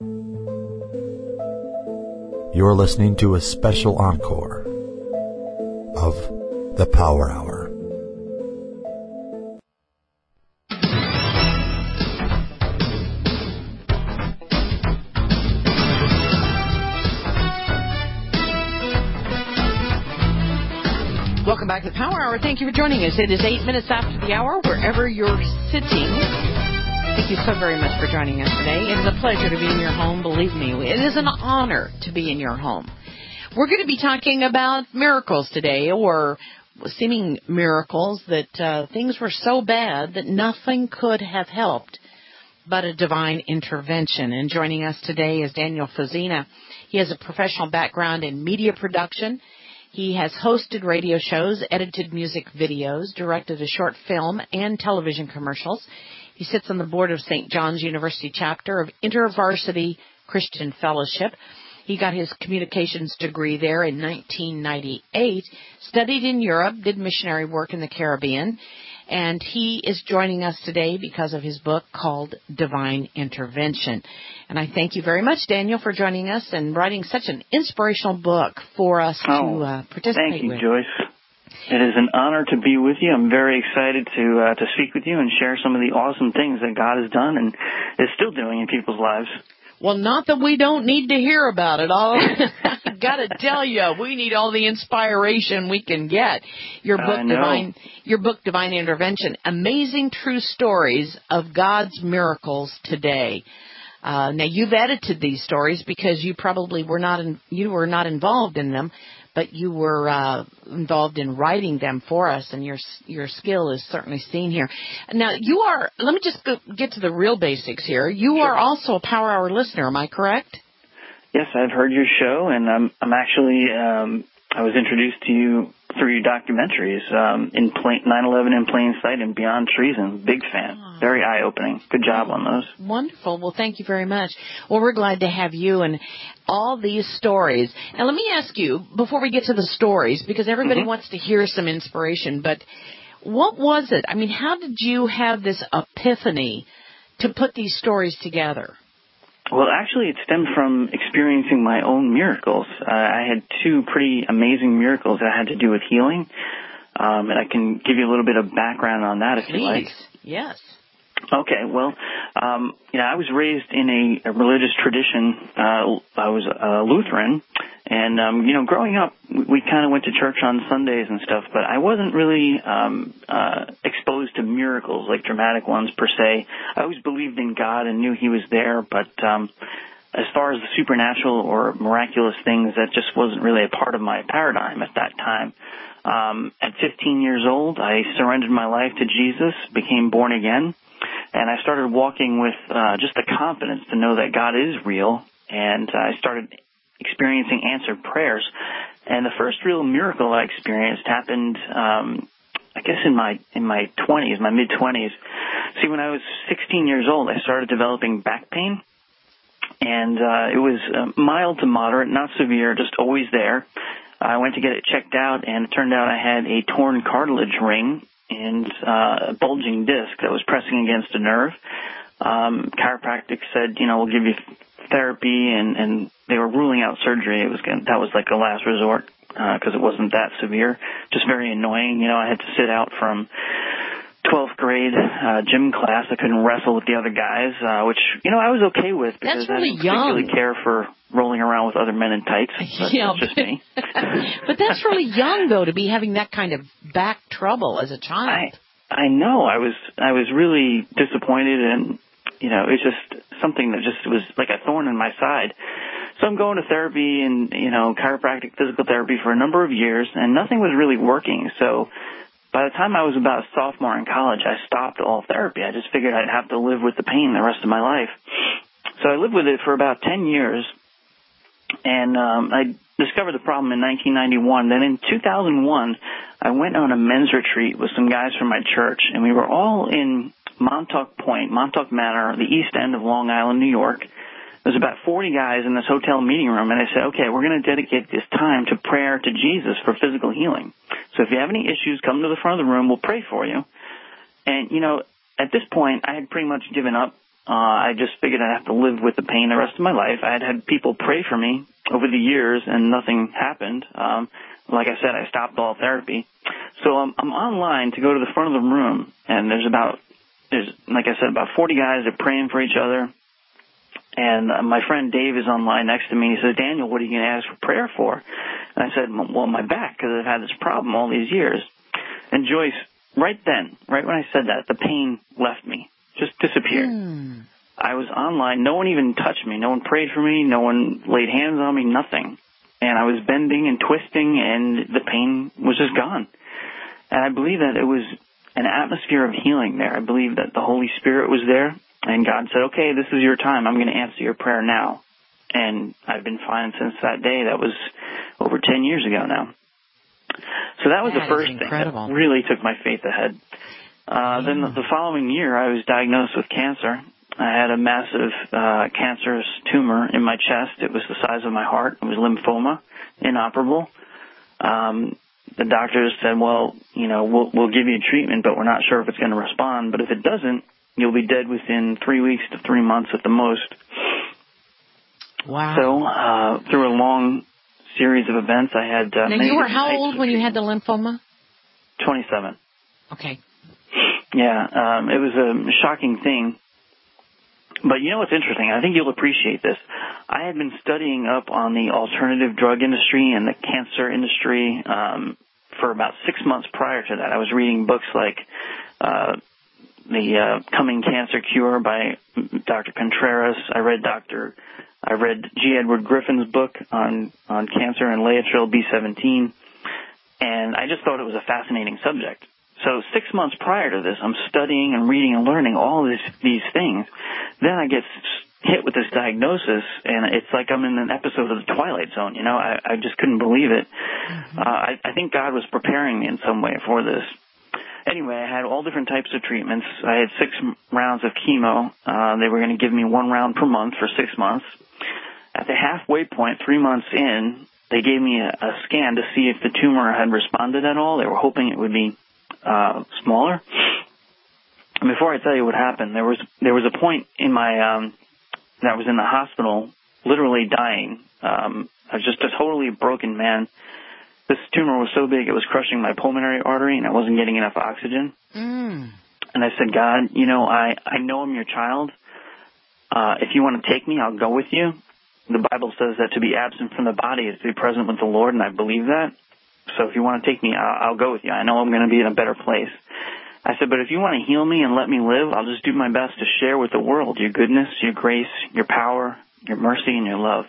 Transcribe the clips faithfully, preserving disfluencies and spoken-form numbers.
You're listening to a special encore of The Power Hour. Welcome back to the Power Hour. Thank you for joining us. It is eight minutes after the hour, wherever you're sitting. Thank you so very much for joining us today. It is a pleasure to be in your home. Believe me, it is an honor to be in your home. We're going to be talking about miracles today, or seeming miracles, that uh, things were so bad that nothing could have helped but a divine intervention. And joining us today is Daniel Fazina. He has a professional background in media production. He has hosted radio shows, edited music videos, directed a short film and television commercials. He sits on the board of Saint John's University chapter of InterVarsity Christian Fellowship. He got his communications degree there in nineteen ninety-eight, studied in Europe, did missionary work in the Caribbean, and he is joining us today because of his book called Divine Intervention. And I thank you very much, Daniel, for joining us and writing such an inspirational book for us oh, to uh, participate thank you, with. Joyce. It is an honor to be with you. I'm very excited to uh, to speak with you and share some of the awesome things that God has done and is still doing in people's lives. Well, not that we don't need to hear about it all. I've got to tell you, we need all the inspiration we can get. Your book, Divine, your book, Divine Intervention, amazing true stories of God's miracles today. Uh, now, you've edited these stories because you probably were not in, you were not involved in them, but you were uh, involved in writing them for us, and your your skill is certainly seen here. Now, you are, let me just go, get to the real basics here. You Sure. are also a Power Hour listener, am I correct? Yes, I've heard your show, and I'm I'm actually um, I was introduced to you through your documentaries, um, in plain, nine eleven in Plain Sight and Beyond Treason. Big fan. Oh. Very eye-opening. Good job on those. Wonderful. Well, thank you very much. Well, we're glad to have you and all these stories. Now, let me ask you, before we get to the stories, because everybody mm-hmm. wants to hear some inspiration, but what was it? I mean, how did you have this epiphany to put these stories together? Well, actually, it stemmed from experiencing my own miracles. Uh, I had two pretty amazing miracles that had to do with healing, um, and I can give you a little bit of background on that if Please. you like. Yes. Okay, well, um, you know, I was raised in a, a religious tradition. Uh, I was a Lutheran, and, um, you know, growing up, we, we kind of went to church on Sundays and stuff, but I wasn't really um, uh, exposed to miracles, like dramatic ones per se. I always believed in God and knew He was there, but um, as far as the supernatural or miraculous things, that just wasn't really a part of my paradigm at that time. Um, at fifteen years old, I surrendered my life to Jesus, became born again. And I started walking with uh, just the confidence to know that God is real, and uh, I started experiencing answered prayers. And the first real miracle I experienced happened, um, I guess, in my in my twenties, my mid twenties. See, when I was sixteen years old, I started developing back pain, and uh, it was uh, mild to moderate, not severe, just always there. I went to get it checked out, and it turned out I had a torn cartilage ring and uh, a bulging disc that was pressing against a nerve. Um, chiropractic said, you know, we'll give you therapy, and, and they were ruling out surgery. It was gonna, that was like a last resort because uh, it wasn't that severe. Just very annoying. You know, I had to sit out from twelfth grade uh, gym class. I couldn't wrestle with the other guys, uh, which, you know, I was okay with because That's really I didn't particularly young. care for rolling around with other men in tights. But yeah, that's just me. But that's really young, though, to be having that kind of back trouble as a child. I, I know. I was I was really disappointed, and, you know, it's just something that just was like a thorn in my side. So I'm going to therapy and, you know, chiropractic physical therapy for a number of years, and nothing was really working. So by the time I was about a sophomore in college, I stopped all therapy. I just figured I'd have to live with the pain the rest of my life. So I lived with it for about ten years, and um, I discovered the problem in nineteen ninety-one. Then in two thousand one, I went on a men's retreat with some guys from my church, and we were all in Montauk Point, Montauk Manor, the east end of Long Island, New York. There's about forty guys in this hotel meeting room, and I said, okay, we're going to dedicate this time to prayer to Jesus for physical healing. So if you have any issues, come to the front of the room. We'll pray for you. And, you know, at this point, I had pretty much given up Uh, I just figured I'd have to live with the pain the rest of my life. I had had people pray for me over the years, and nothing happened. Um, like I said, I stopped all therapy. So I'm, I'm online to go to the front of the room, and there's about, there's like I said, about forty guys that are praying for each other. And uh, my friend Dave is online next to me. He says, Daniel, what are you going to ask for prayer for? And I said, well, my back, because I've had this problem all these years. And Joyce, right then, right when I said that, the pain left me, just disappeared. Mm. I was online. No one even touched me. No one prayed for me. No one laid hands on me, nothing. And I was bending and twisting, and the pain was just gone. And I believe that it was an atmosphere of healing there. I believe that the Holy Spirit was there. And God said, okay, this is your time. I'm going to answer your prayer now. And I've been fine since that day. That was over ten years ago now. So that was that the first thing that really took my faith ahead. Uh, yeah. Then the following year, I was diagnosed with cancer. I had a massive uh, cancerous tumor in my chest. It was the size of my heart. It was lymphoma, inoperable. Um, the doctors said, well, you know, we'll, we'll give you treatment, but we're not sure if it's going to respond. But if it doesn't, you'll be dead within three weeks to three months at the most. Wow. So uh, through a long series of events, I had... Uh, now, you were how old when you had the lymphoma? twenty-seven. Okay. Yeah, um, it was a shocking thing. But you know what's interesting? I think you'll appreciate this. I had been studying up on the alternative drug industry and the cancer industry um, for about six months prior to that. I was reading books like... Uh, The uh, Coming Cancer Cure by Doctor Contreras. I read Doctor I read G. Edward Griffin's book on, on cancer and Laetrile B seventeen, and I just thought it was a fascinating subject. So six months prior to this, I'm studying and reading and learning all this, these things. Then I get hit with this diagnosis, and it's like I'm in an episode of The Twilight Zone. You know, I, I just couldn't believe it. Mm-hmm. Uh, I, I think God was preparing me in some way for this. Anyway, I had all different types of treatments. I had six rounds of chemo. Uh, they were going to give me one round per month for six months. At the halfway point, three months in, they gave me a, a scan to see if the tumor had responded at all. They were hoping it would be uh, smaller. And before I tell you what happened, there was there was a point in my um, that I was in the hospital, literally dying. Um, I was just a totally broken man. This tumor was so big it was crushing my pulmonary artery, and I wasn't getting enough oxygen. Mm. And I said, God, you know, I, I know I'm your child. Uh, if you want to take me, I'll go with you. The Bible says that to be absent from the body is to be present with the Lord, and I believe that. So if you want to take me, I'll, I'll go with you. I know I'm going to be in a better place. I said, but if you want to heal me and let me live, I'll just do my best to share with the world your goodness, your grace, your power, your mercy, and your love.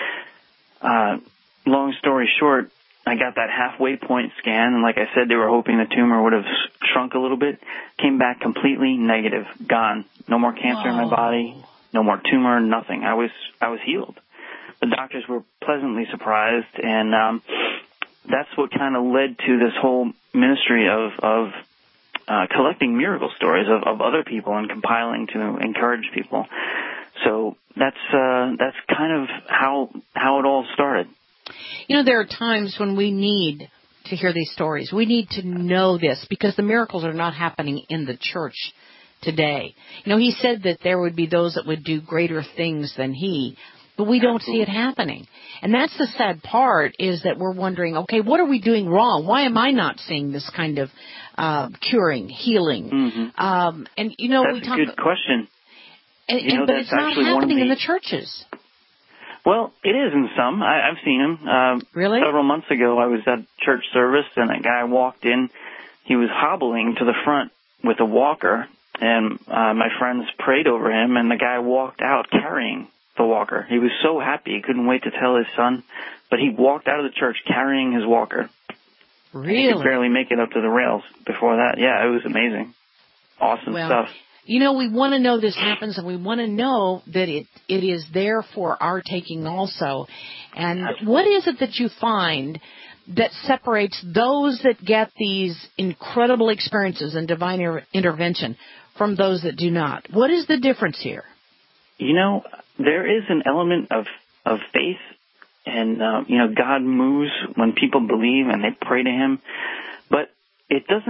Uh, long story short, I got that halfway point scan, and like I said, they were hoping the tumor would have shrunk a little bit. Came back completely negative, gone. No more cancer Whoa. in my body, no more tumor, nothing. I was I was healed. The doctors were pleasantly surprised, and um, that's what kind of led to this whole ministry of of uh, collecting miracle stories of, of other people and compiling to encourage people. So that's uh, that's kind of how how it all started. You know, there are times when we need to hear these stories. We need to know this because the miracles are not happening in the church today. You know, he said that there would be those that would do greater things than he, but we don't see it happening. And that's the sad part, is that we're wondering, okay, what are we doing wrong? Why am I not seeing this kind of uh, curing, healing? Mm-hmm. Um, and, you know, that's we talk a good question. And, you know, and, but it's not happening the, in the churches. Well, it is in some. I, I've seen them. Uh, really? Several months ago, I was at church service, and a guy walked in. He was hobbling to the front with a walker, and uh, my friends prayed over him, and the guy walked out carrying the walker. He was so happy. He couldn't wait to tell his son, but he walked out of the church carrying his walker. Really? He could barely make it up to the rails before that. Yeah, it was amazing. Awesome well, stuff. You know, we want to know this happens, and we want to know that it, it is there for our taking also. And what is it that you find that separates those that get these incredible experiences and divine er- intervention from those that do not? What is the difference here? You know, there is an element of, of faith, and, uh, you know, God moves when people believe and they pray to Him. But it doesn't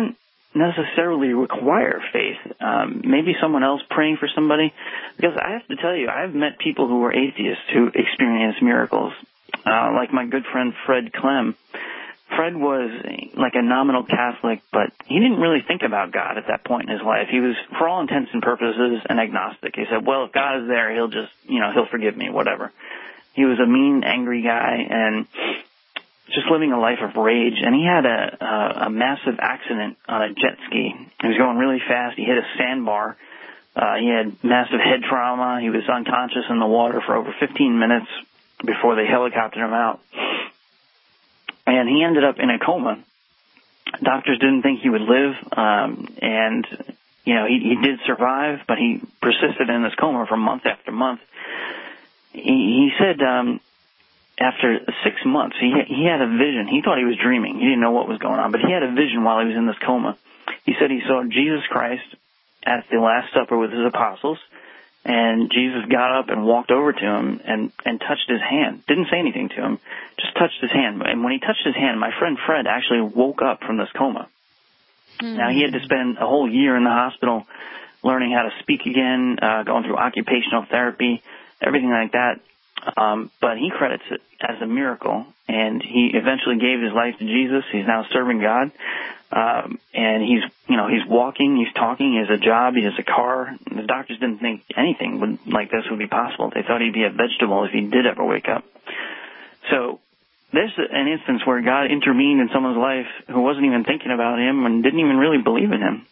necessarily require faith. Um, maybe someone else praying for somebody. Because I have to tell you, I've met people who were atheists who experienced miracles. Uh, like my good friend Fred Clem. Fred was like a nominal Catholic, but he didn't really think about God at that point in his life. He was, for all intents and purposes, an agnostic. He said, well, if God is there, he'll just, you know, he'll forgive me, whatever. He was a mean, angry guy and just living a life of rage. And he had a, a, a massive accident on a jet ski. He was going really fast. He hit a sandbar. Uh, he had massive head trauma. He was unconscious in the water for over fifteen minutes before they helicoptered him out. And he ended up in a coma. Doctors didn't think he would live, um, and, you know, he, he did survive, but he persisted in this coma for month after month. He, he said um, after six months, he, he had a vision. He thought he was dreaming. He didn't know what was going on, but he had a vision while he was in this coma. He said he saw Jesus Christ at the Last Supper with his apostles, and Jesus got up and walked over to him and, and touched his hand. Didn't say anything to him, just touched his hand. And when he touched his hand, my friend Fred actually woke up from this coma. Mm. Now, he had to spend a whole year in the hospital learning how to speak again, uh, going through occupational therapy, everything like that. Um, but he credits it as a miracle, and he eventually gave his life to Jesus. He's now serving God. Um, and he's, you know, he's walking, he's talking, he has a job, he has a car. The doctors didn't think anything would, like this would be possible. They thought he'd be a vegetable if he did ever wake up. So there's an instance where God intervened in someone's life who wasn't even thinking about him and didn't even really believe in him.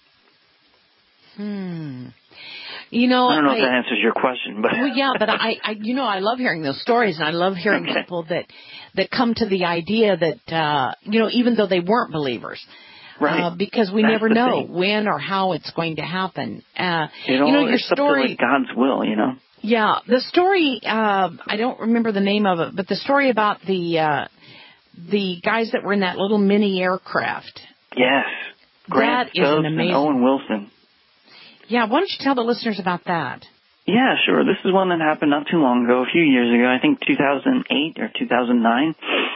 Hmm. You know, I don't know I, if that answers your question, but well, yeah, but I, I, you know, I love hearing those stories, and I love hearing okay. people that that come to the idea that, uh, you know, even though they weren't believers. Right. Uh, because we That's never know thing. when or how it's going to happen. Uh, you know, you know your it's story, up to, like, God's will, you know. Yeah, the story. Uh, I don't remember the name of it, but the story about the uh, the guys that were in that little mini aircraft. Yes, Grant that is Stubbs an amazing. and Owen Wilson. Yeah, why don't you tell the listeners about that? Yeah, sure. This is one that happened not too long ago, a few years ago. I think two thousand eight or two thousand nine.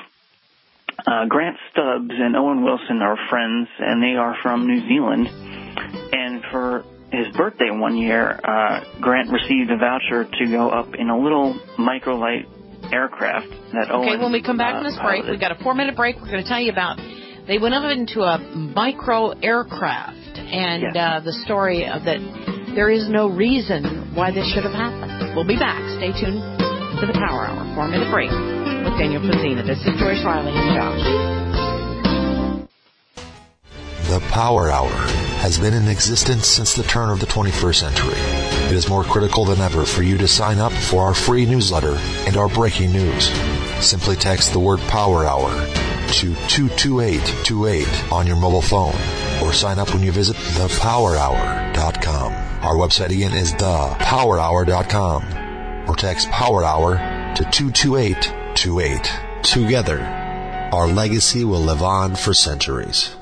Uh, Grant Stubbs and Owen Wilson are friends, and they are from New Zealand. And for his birthday one year, uh, Grant received a voucher to go up in a little microlight aircraft that okay, Owen... Okay, when we come back uh, from this break, piloted. we've got a four-minute break. We're going to tell you about... They went up into a micro aircraft, and yes. uh, the story of that there is no reason why this should have happened. We'll be back. Stay tuned to the Power Hour. Four-minute break with Daniel Pazina. This is Joyce Riley and Josh. The Power Hour has been in existence since the turn of the twenty-first century. It is more critical than ever for you to sign up for our free newsletter and our breaking news. Simply text the word Power Hour to two two eight two eight on your mobile phone, or sign up when you visit the power hour dot com. Our website again is the power hour dot com, or text Power Hour to two two eight two eight. Together, our legacy will live on for centuries.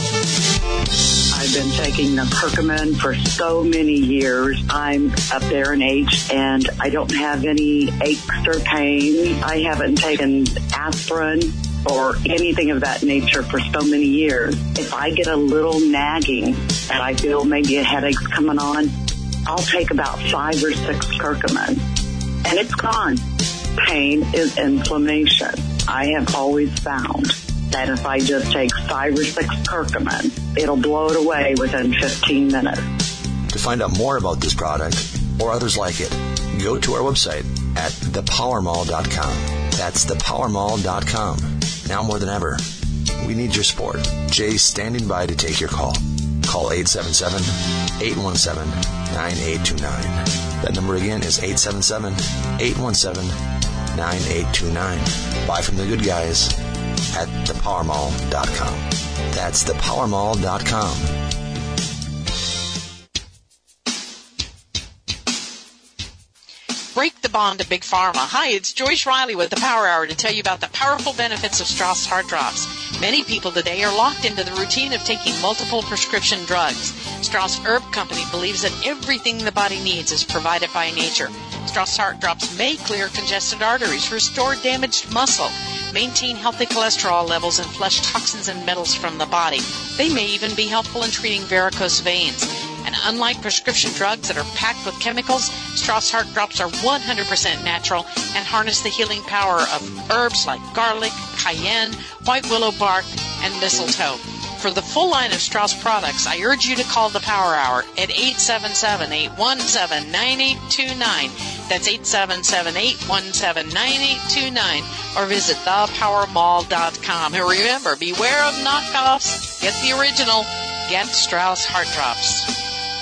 I've been taking the Percomen for so many years. I'm up there in age, and I don't have any aches or pain. I haven't taken aspirin or anything of that nature for so many years. If I get a little nagging and I feel maybe a headache's coming on, I'll take about five or six Percomen, and it's gone. Pain is inflammation. I have always found that if I just take five or six Percomen, it'll blow it away within fifteen minutes. To find out more about this product or others like it, go to our website at the power mall dot com. That's the power mall dot com. Now more than ever, we need your support. Jay's standing by to take your call. Call eight seven seven, eight one seven, nine eight two nine. That number again is eight seven seven, eight one seven, nine eight two nine. Buy from the good guys at the power mall dot com. That's the power mall dot com. Break the bond to Big Pharma. Hi, it's Joyce Riley with the Power Hour to tell you about the powerful benefits of Strauss Heart Drops. Many people today are locked into the routine of taking multiple prescription drugs. Strauss Herb Company believes that everything the body needs is provided by nature. Strauss Heart Drops may clear congested arteries, restore damaged muscle, maintain healthy cholesterol levels and flush toxins and metals from the body. They may even be helpful in treating varicose veins. And unlike prescription drugs that are packed with chemicals, Strauss Heart Drops are one hundred percent natural and harness the healing power of herbs like garlic, cayenne, white willow bark, and mistletoe. For the full line of Strauss products, I urge you to call the Power Hour at eight seven seven, eight one seven, nine eight two nine. That's eight seven seven, eight one seven, nine eight two nine. Or visit the power mall dot com. And remember, beware of knockoffs. Get the original. Get Strauss Heart Drops.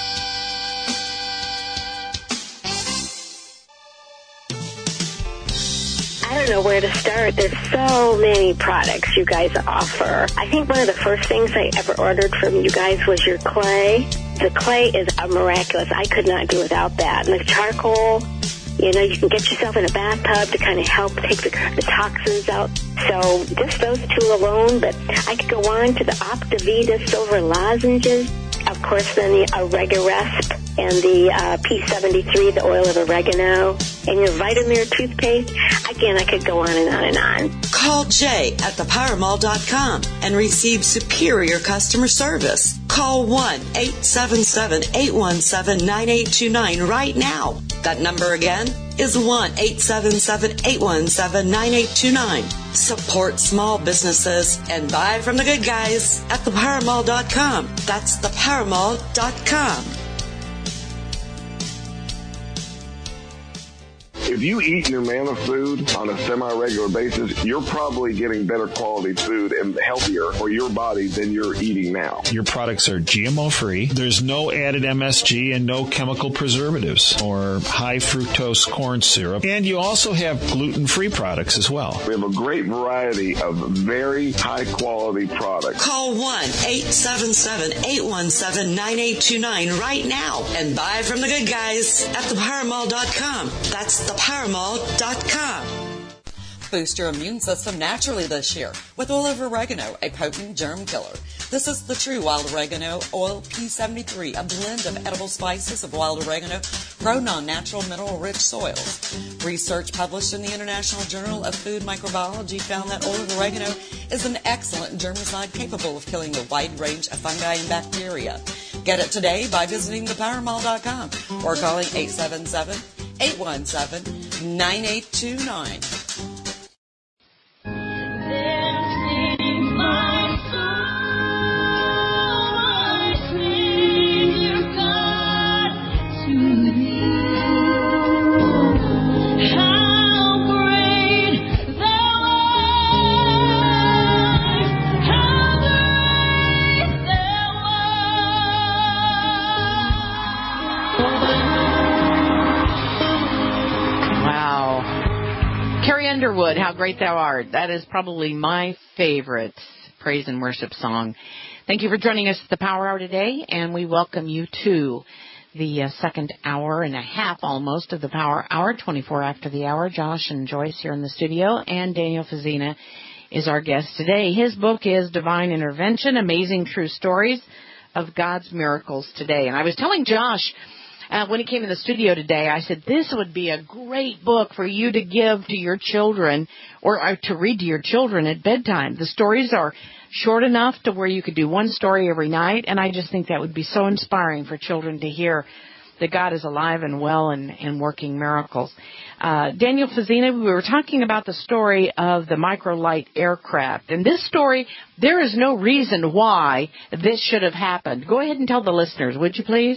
I don't know where to start. There's so many products you guys offer. I think one of the first things I ever ordered from you guys was your clay. The clay is a miraculous. I could not do without that. And the charcoal, you know, you can get yourself in a bathtub to kind of help take the, the toxins out. So just those two alone, but I could go on to the Optavita silver lozenges. Of course, then the Oregarest and the uh, P seventy-three, the oil of oregano, and your Vitamir toothpaste. Again, I could go on and on and on. Call Jay at the power mall dot com and receive superior customer service. Call one eight seven seven, eight one seven, nine eight two nine right now. That number again is one eight seven seven, eight one seven, nine eight two nine. Support small businesses and buy from the good guys at the power mall dot com. That's the power mall dot com. If you eat Numanna food on a semi-regular basis, you're probably getting better quality food and healthier for your body than you're eating now. Your products are G M O-free. There's no added M S G and no chemical preservatives or high fructose corn syrup. And you also have gluten-free products as well. We have a great variety of very high-quality products. Call one eight seven seven, eight one seven, nine eight two nine right now and buy from the good guys at the power mall dot com. That's the power mall dot com. Boost your immune system naturally this year with oil of oregano, a potent germ killer. This is the true wild oregano oil P seventy-three, a blend of edible spices of wild oregano grown on natural mineral-rich soils. Research published in the International Journal of Food Microbiology found that oil of oregano is an excellent germicide capable of killing a wide range of fungi and bacteria. Get it today by visiting the power mall dot com or calling eight seven seven, eight one seven, nine eight two nine. Underwood, How Great Thou Art. That is probably my favorite praise and worship song. Thank you for joining us at the Power Hour today, and we welcome you to the uh, second hour and a half almost of the Power Hour, twenty-four after the hour. Josh and Joyce here in the studio, and Daniel Fazina is our guest today. His book is Divine Intervention, Amazing True Stories of God's Miracles Today. And I was telling Josh, Uh, when he came in the studio today, I said, this would be a great book for you to give to your children or, or to read to your children at bedtime. The stories are short enough to where you could do one story every night, and I just think that would be so inspiring for children to hear that God is alive and well and, and working miracles. Uh, Daniel Fazina, we were talking about the story of the microlight aircraft. And this story, there is no reason why this should have happened. Go ahead and tell the listeners, would you please?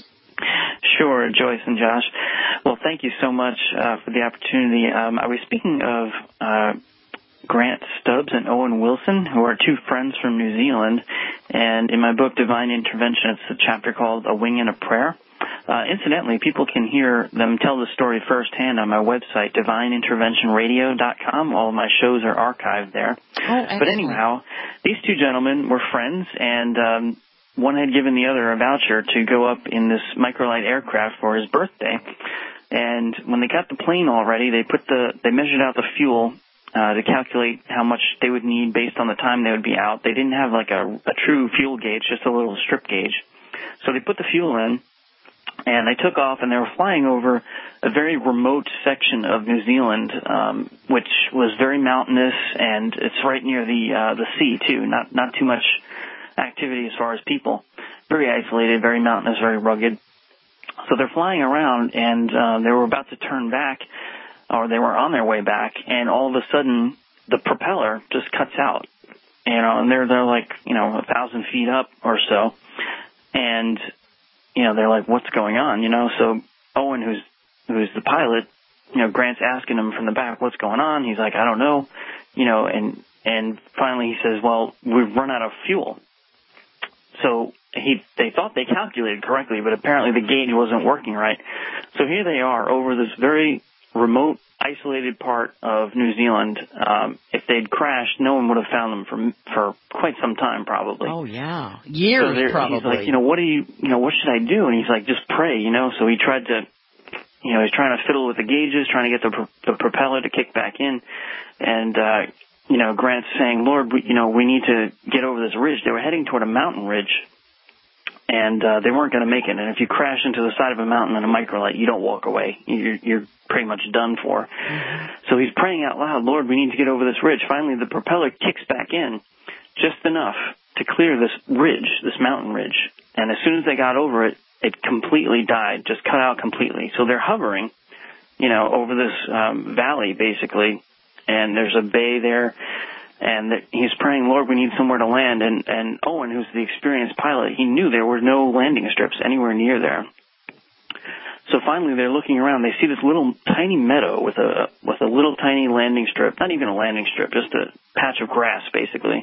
Sure, Joyce and Josh. Well, thank you so much uh, for the opportunity. Um, I was speaking of uh, Grant Stubbs and Owen Wilson, who are two friends from New Zealand. And in my book, Divine Intervention, it's a chapter called A Wing and a Prayer. Uh, incidentally, people can hear them tell the story firsthand on my website, divine intervention radio dot com. All of my shows are archived there. Oh, but anyhow, these two gentlemen were friends, and um, one had given the other a voucher to go up in this microlight aircraft for his birthday. And when they got the plane all ready, they put the they measured out the fuel uh, to calculate how much they would need based on the time they would be out. They didn't have like a, a true fuel gauge, just a little strip gauge. So they put the fuel in, And they took off, and they were flying over a very remote section of New Zealand, um, which was very mountainous, and it's right near the uh, the sea too. Not not too much activity as far as people. Very isolated, very mountainous, very rugged. So they're flying around, and uh, they were about to turn back, or they were on their way back, and all of a sudden the propeller just cuts out. You know, and they're they're like you know a thousand feet up or so, and you know, they're like, what's going on, you know? So Owen, who's who's the pilot, you know, Grant's asking him from the back, what's going on? He's like, I don't know, you know, and and finally he says, well, we've run out of fuel. So he they thought they calculated correctly, but apparently the gauge wasn't working right. So here they are over this very remote, isolated part of New Zealand. Um, if they'd crashed, no one would have found them for for quite some time, probably. Oh yeah, years so probably. He's like, you know, what do you, you know, what should I do? And he's like, just pray, you know. So he tried to, you know, he's trying to fiddle with the gauges, trying to get the the propeller to kick back in, and uh, you know, Grant's saying, Lord, we, you know, we need to get over this ridge. They were heading toward a mountain ridge. And uh, they weren't going to make it. And if you crash into the side of a mountain in a microlight, you don't walk away. You're, you're pretty much done for. Mm-hmm. So he's praying out loud, Lord, we need to get over this ridge. Finally, the propeller kicks back in just enough to clear this ridge, this mountain ridge. And as soon as they got over it, it completely died, just cut out completely. So they're hovering, you know, over this um, valley, basically. And there's a bay there. And he's praying, Lord, we need somewhere to land. And, and Owen, who's the experienced pilot, he knew there were no landing strips anywhere near there. So finally, they're looking around. They see this little tiny meadow with a with a little tiny landing strip. Not even a landing strip, just a patch of grass, basically.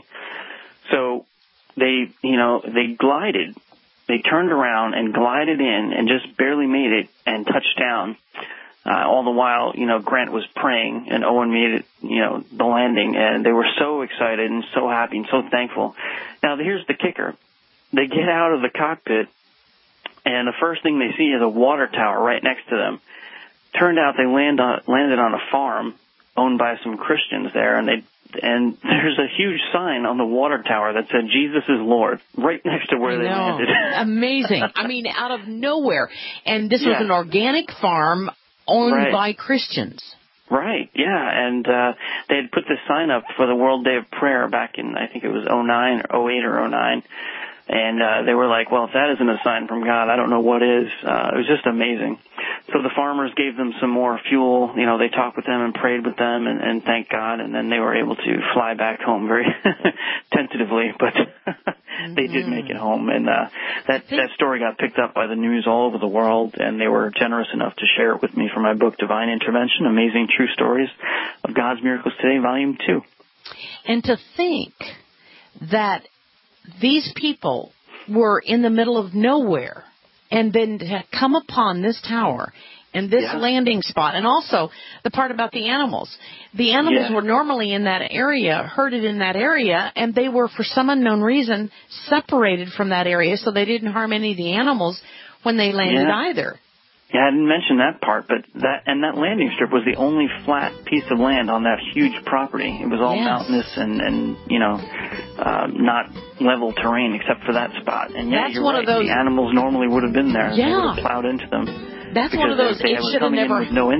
So they, you know, they glided. They turned around and glided in and just barely made it and touched down. Uh, all the while, you know, Grant was praying, and Owen made it, you know, the landing, and they were so excited and so happy and so thankful. Now, here's the kicker. They get out of the cockpit, and the first thing they see is a water tower right next to them. Turned out they land on, landed on a farm owned by some Christians there, and they and there's a huge sign on the water tower that said, Jesus is Lord, right next to where they landed. Amazing. I mean, out of nowhere. And this yeah. was an organic farm owned right. by Christians. Right, yeah, and uh, they had put this sign up for the World Day of Prayer back in, I think it was oh nine or oh eight or oh nine, and uh, they were like, well, if that isn't a sign from God, I don't know what is. Uh, it was just amazing. So the farmers gave them some more fuel. You know, they talked with them and prayed with them and, and thanked God, and then they were able to fly back home very tentatively, but they did make it home. And uh, that, that story got picked up by the news all over the world, and they were generous enough to share it with me for my book, Divine Intervention, Amazing True Stories of God's Miracles Today, Volume two. And to think that these people were in the middle of nowhere and then to come upon this tower and this yeah. landing spot, and also the part about the animals. The animals yeah. were normally in that area, herded in that area, and they were, for some unknown reason, separated from that area so they didn't harm any of the animals when they landed yeah. either. Yeah, I didn't mention that part, but that and that landing strip was the only flat piece of land on that huge property. It was all yes. mountainous and, and you know, uh, not level terrain except for that spot. And yeah, That's you're one right. Of those... The animals normally would have been there. Yeah. They would have plowed into them. That's one of those. They, they it should have never. With no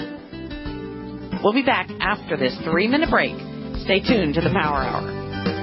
engine. We'll be back after this three-minute break. Stay tuned to the Power Hour.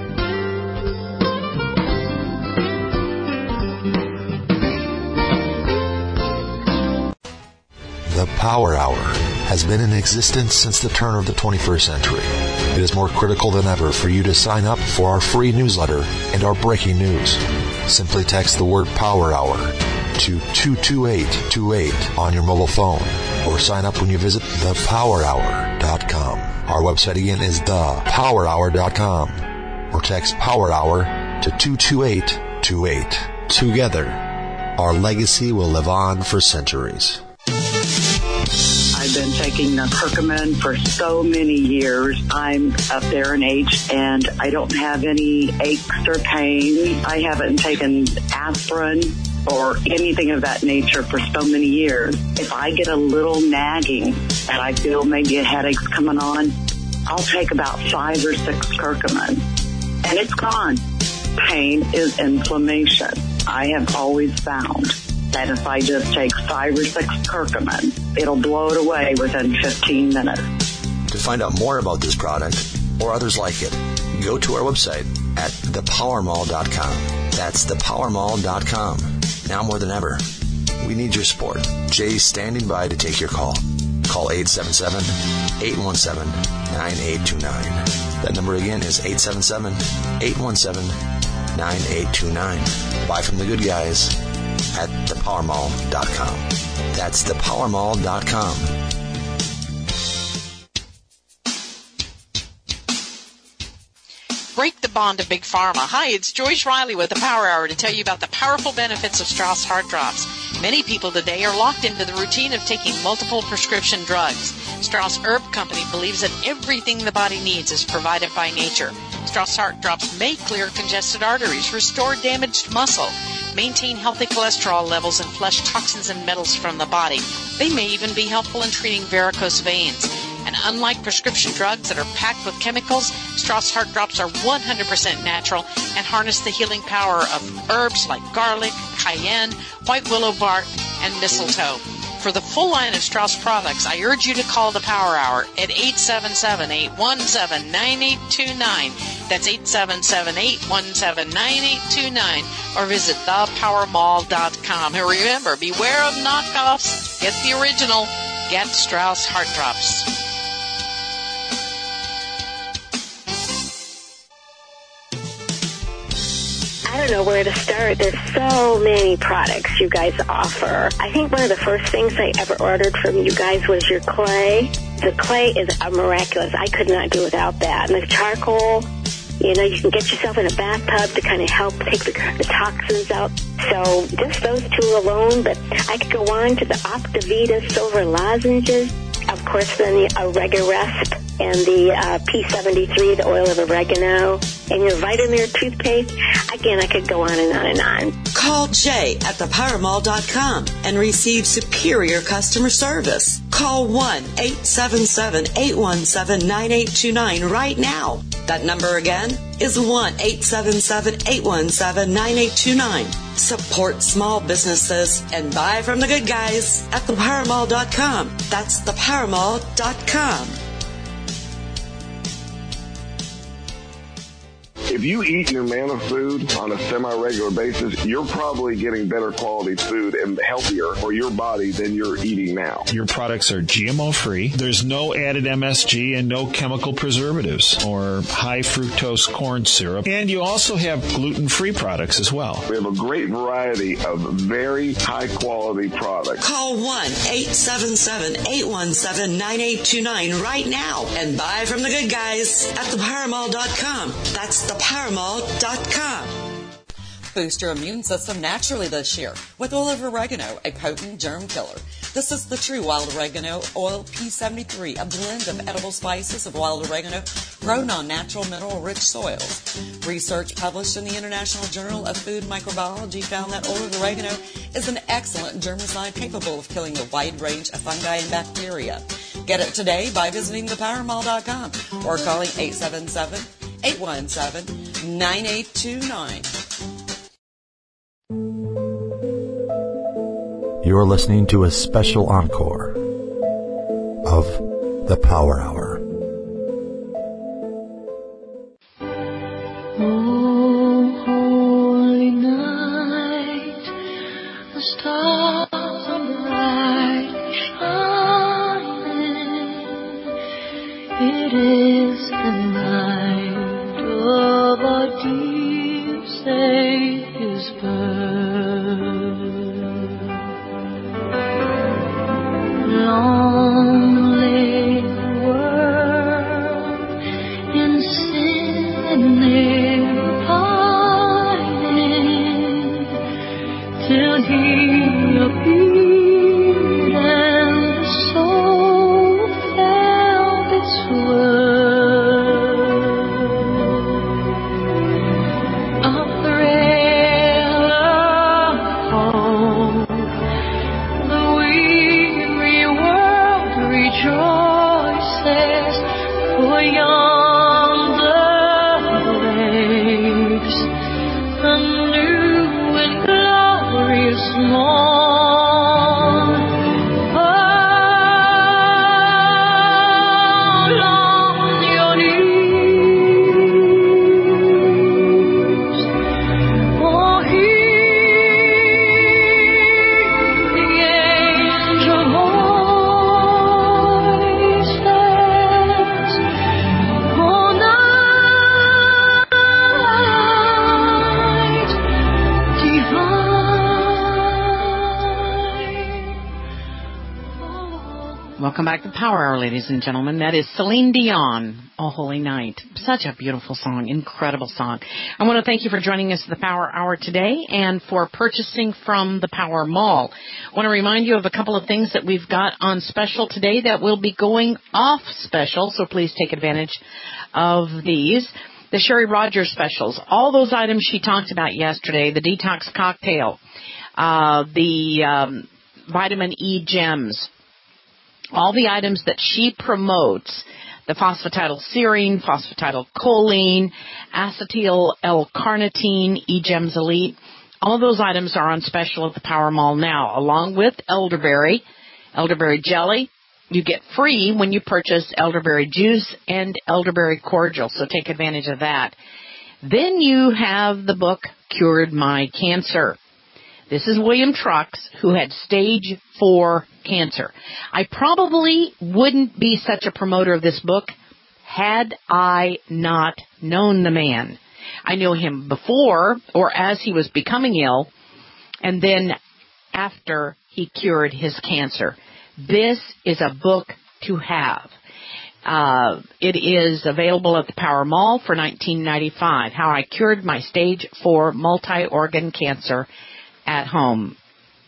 The Power Hour has been in existence since the turn of the twenty-first century. It is more critical than ever for you to sign up for our free newsletter and our breaking news. Simply text the word Power Hour to two two eight two eight on your mobile phone, or sign up when you visit the power hour dot com. Our website again is the power hour dot com, or text Power Hour to two two eight two eight. Together, our legacy will live on for centuries. I've been taking the curcumin for so many years. I'm up there in age, and I don't have any aches or pain. I haven't taken aspirin or anything of that nature for so many years. If I get a little nagging and I feel maybe a headache's coming on, I'll take about five or six curcumin, and it's gone. Pain is inflammation. I have always found that if I just take five or six curcumin, it'll blow it away within fifteen minutes. To find out more about this product or others like it, go to our website at the power mall dot com. That's the power mall dot com. Now more than ever, we need your support. Jay's standing by to take your call. Call eight seven seven, eight one seven, nine eight two nine. That number again is eight seven seven, eight one seven, nine eight two nine. Buy from the good guys at the power mall dot com. That's the power mall dot com. Break the bond of Big Pharma. Hi, it's Joyce Riley with the Power Hour to tell you about the powerful benefits of Strauss Heart Drops. Many people today are locked into the routine of taking multiple prescription drugs. Strauss Herb Company believes that everything the body needs is provided by nature. Strauss Heart Drops may clear congested arteries, restore damaged muscle, maintain healthy cholesterol levels, and flush toxins and metals from the body. They may even be helpful in treating varicose veins. And unlike prescription drugs that are packed with chemicals, Strauss Heart Drops are one hundred percent natural and harness the healing power of herbs like garlic, cayenne, white willow bark, and mistletoe. For the full line of Strauss products, I urge you to call the Power Hour at eight seven seven, eight one seven, nine eight two nine. That's eight seven seven, eight one seven, nine eight two nine. Or visit the power mall dot com. And remember, beware of knockoffs. Get the original. Get Strauss Heart Drops. I don't know where to start. There's so many products you guys offer. I think one of the first things I ever ordered from you guys was your clay. The clay is a miraculous. I could not do without that. And the charcoal, you know, you can get yourself in a bathtub to kind of help take the, the toxins out. So just those two alone, but I could go on to the Optivita silver lozenges. Of course, then the Oregarest and the uh, P seventy-three, the oil of oregano, and your Vitamir toothpaste. Again, I could go on and on and on. Call Jay at the power mall dot com and receive superior customer service. Call one eight seven seven, eight one seven, nine eight two nine right now. That number again is one eight seven seven, eight one seven, nine eight two nine. Support small businesses and buy from the good guys at the power mall dot com. That's the power mall dot com. If you eat Humana food on a semi-regular basis, you're probably getting better quality food and healthier for your body than you're eating now. Your products are G M O free. There's no added M S G and no chemical preservatives or high fructose corn syrup. And you also have gluten-free products as well. We have a great variety of very high-quality products. Call one eight seven seven, eight one seven, nine eight two nine right now and buy from the good guys at the power mall dot com. That's the power mall dot com. Boost your immune system naturally this year with oil of oregano, a potent germ killer. This is the true wild oregano oil P seventy-three, a blend of edible spices of wild oregano grown on natural mineral-rich soils. Research published in the International Journal of Food Microbiology found that oil of oregano is an excellent germicide capable of killing a wide range of fungi and bacteria. Get it today by visiting the power mall dot com or calling eight seven seven, eight one seven, nine eight two nine. You're listening to a special encore of The Power Hour. Oh, holy night, the stars are brightly shining. It is the night of our dear Savior's birth. Long lay the world in sin and pining, till He appeared and the soul felt its worth. A thrill of hope, the weary world rejoices, for yonder breaks a new and glorious morn. back to Power Hour, ladies and gentlemen. That is Celine Dion, Oh Holy Night. Such a beautiful song, incredible song. I want to thank you for joining us at the Power Hour today and for purchasing from the Power Mall. I want to remind you of a couple of things that we've got on special today that will be going off special, so please take advantage of these. The Sherry Rogers specials, all those items she talked about yesterday, the detox cocktail, uh, the um, vitamin E gems, all the items that she promotes, the phosphatidylserine, phosphatidylcholine, acetyl L-carnitine, E-Gems Elite, all of those items are on special at the Power Mall now, along with elderberry, elderberry jelly. You get free when you purchase elderberry juice and elderberry cordial, so take advantage of that. Then you have the book, Cured My Cancer. This is William Trucks, who had stage four cancer. I probably wouldn't be such a promoter of this book had I not known the man. I knew him before or as he was becoming ill, and then after he cured his cancer. This is a book to have. Uh, it is available at the Power Mall for nineteen ninety-five dollars, How I Cured My Stage four Multi-Organ Cancer at Home.